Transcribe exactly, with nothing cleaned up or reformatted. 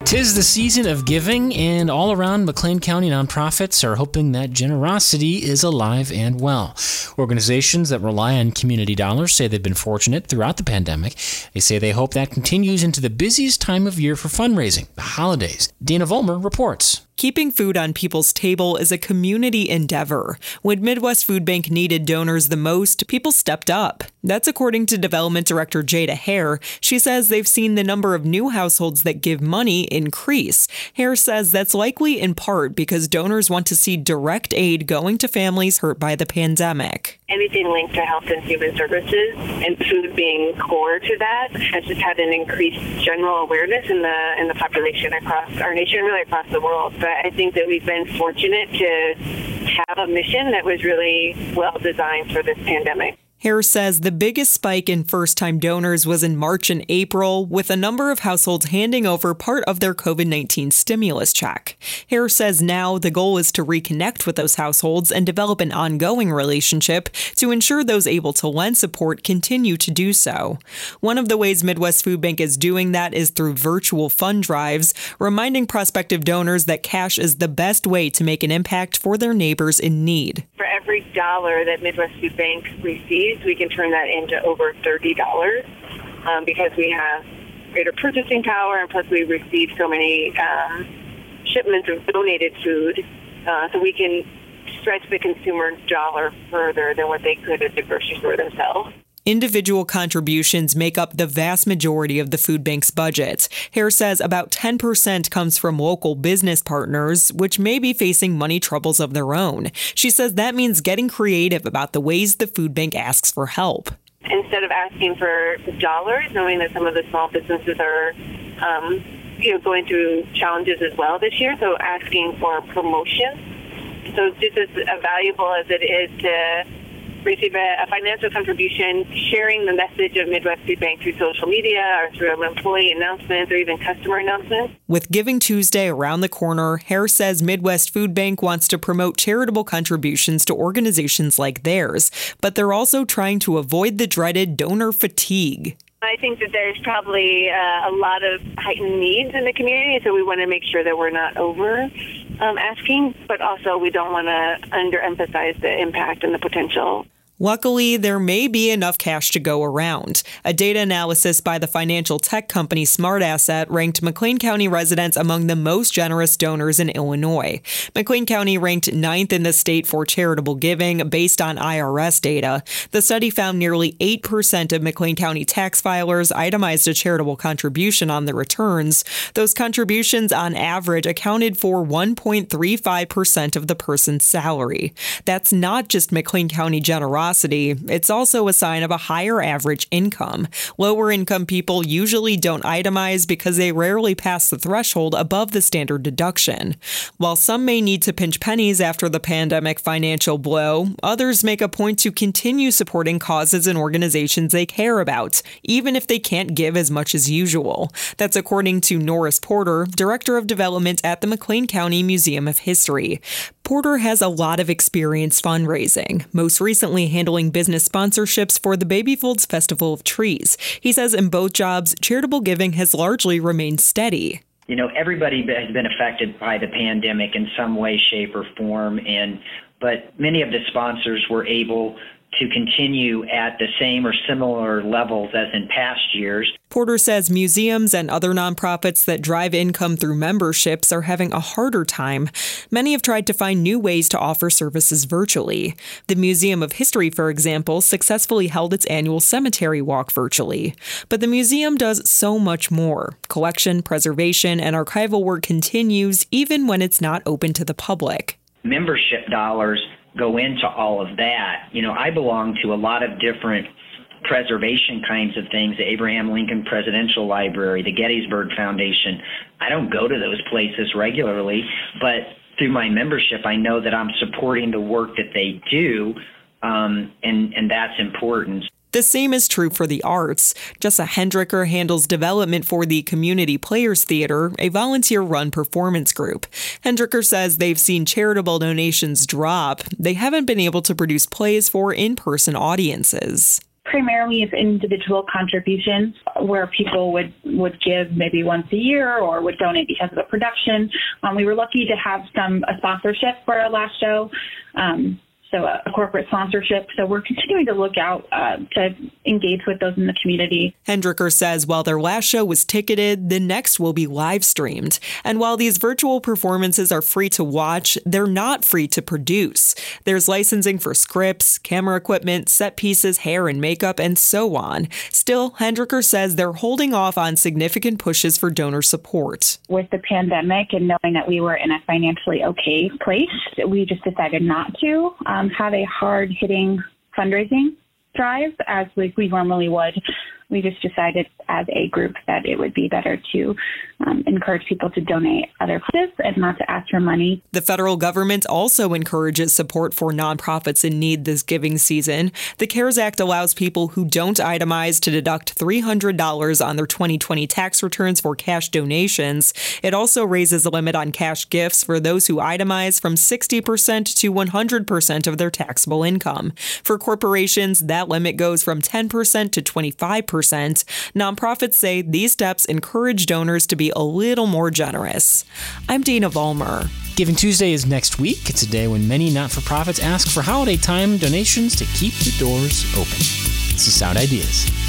'Tis the season of giving, and all around McLean County nonprofits are hoping that generosity is alive and well. Organizations that rely on community dollars say they've been fortunate throughout the pandemic. They say they hope that continues into the busiest time of year for fundraising, the holidays. Dana Vollmer reports. Keeping food on people's table is a community endeavor. When Midwest Food Bank needed donors the most, people stepped up. That's according to Development Director Jada Hare. She says they've seen the number of new households that give money increase. Hare says that's likely in part because donors want to see direct aid going to families hurt by the pandemic. Anything linked to health and human services, and food being core to that, has just had an increased general awareness in the in the population across our nation, really across the world. But I think that we've been fortunate to have a mission that was really well designed for this pandemic. Hare says the biggest spike in first-time donors was in March and April, with a number of households handing over part of their COVID nineteen stimulus check. Hare says now the goal is to reconnect with those households and develop an ongoing relationship to ensure those able to lend support continue to do so. One of the ways Midwest Food Bank is doing that is through virtual fund drives, reminding prospective donors that cash is the best way to make an impact for their neighbors in need. For every dollar that Midwest Food Bank receives, we can turn that into over thirty dollars um, because we have greater purchasing power, and plus we receive so many um, shipments of donated food, uh, so we can stretch the consumer dollar further than what they could at the grocery store themselves. Individual contributions make up the vast majority of the food bank's budget. Hare says about ten percent comes from local business partners, which may be facing money troubles of their own. She says that means getting creative about the ways the food bank asks for help. Instead of asking for dollars, knowing that some of the small businesses are um, you know, going through challenges as well this year, so asking for promotion. So just as valuable as it is to receive a, a financial contribution, sharing the message of Midwest Food Bank through social media or through employee announcements or even customer announcements. With Giving Tuesday around the corner, Hare says Midwest Food Bank wants to promote charitable contributions to organizations like theirs, but they're also trying to avoid the dreaded donor fatigue. I think that there's probably uh, a lot of heightened needs in the community, so we want to make sure that we're not over um, asking, but also we don't want to underemphasize the impact and the potential. Luckily, there may be enough cash to go around. A data analysis by the financial tech company SmartAsset ranked McLean County residents among the most generous donors in Illinois. McLean County ranked ninth in the state for charitable giving based on I R S data. The study found nearly eight percent of McLean County tax filers itemized a charitable contribution on their returns. Those contributions on average accounted for one point three five percent of the person's salary. That's not just McLean County generosity. It's also a sign of a higher average income. Lower income people usually don't itemize because they rarely pass the threshold above the standard deduction. While some may need to pinch pennies after the pandemic financial blow, others make a point to continue supporting causes and organizations they care about, even if they can't give as much as usual. That's according to Norris Porter, Director of Development at the McLean County Museum of History. Porter has a lot of experience fundraising, most recently handling business sponsorships for the Baby Folds Festival of Trees. He says in both jobs, charitable giving has largely remained steady. You know, everybody has been affected by the pandemic in some way, shape, or form, and but many of the sponsors were able to continue at the same or similar levels as in past years. Porter says museums and other nonprofits that drive income through memberships are having a harder time. Many have tried to find new ways to offer services virtually. The Museum of History, for example, successfully held its annual cemetery walk virtually. But the museum does so much more. Collection, preservation, and archival work continues even when it's not open to the public. Membership dollars go into all of that. You know, I belong to a lot of different preservation kinds of things, the Abraham Lincoln Presidential Library, the Gettysburg Foundation. I don't go to those places regularly, but through my membership, I know that I'm supporting the work that they do, um, and, and that's important. The same is true for the arts. Jessa Hendricker handles development for the Community Players Theater, a volunteer-run performance group. Hendricker says they've seen charitable donations drop. They haven't been able to produce plays for in-person audiences. primarily is individual contributions where people would, would give maybe once a year or would donate because of the production. Um, we were lucky to have some a sponsorship for our last show. Um, So a, a corporate sponsorship. So we're continuing to look out uh, to engage with those in the community. Hendricker says while their last show was ticketed, the next will be live streamed. And while these virtual performances are free to watch, they're not free to produce. There's licensing for scripts, camera equipment, set pieces, hair and makeup, and so on. Still, Hendricker says they're holding off on significant pushes for donor support. With the pandemic and knowing that we were in a financially okay place, we just decided not to. Um, Um, have a hard-hitting fundraising drive as we, we normally would. We just decided as a group that it would be better to um, encourage people to donate other places and not to ask for money. The federal government also encourages support for nonprofits in need this giving season. The CARES Act allows people who don't itemize to deduct three hundred dollars on their twenty twenty tax returns for cash donations. It also raises the limit on cash gifts for those who itemize from sixty percent to one hundred percent of their taxable income. For corporations, that limit goes from ten percent to twenty-five percent. Nonprofits say these steps encourage donors to be a little more generous. I'm Dana Vollmer. Giving Tuesday is next week. It's a day when many not-for-profits ask for holiday time donations to keep the doors open. This is Sound Ideas.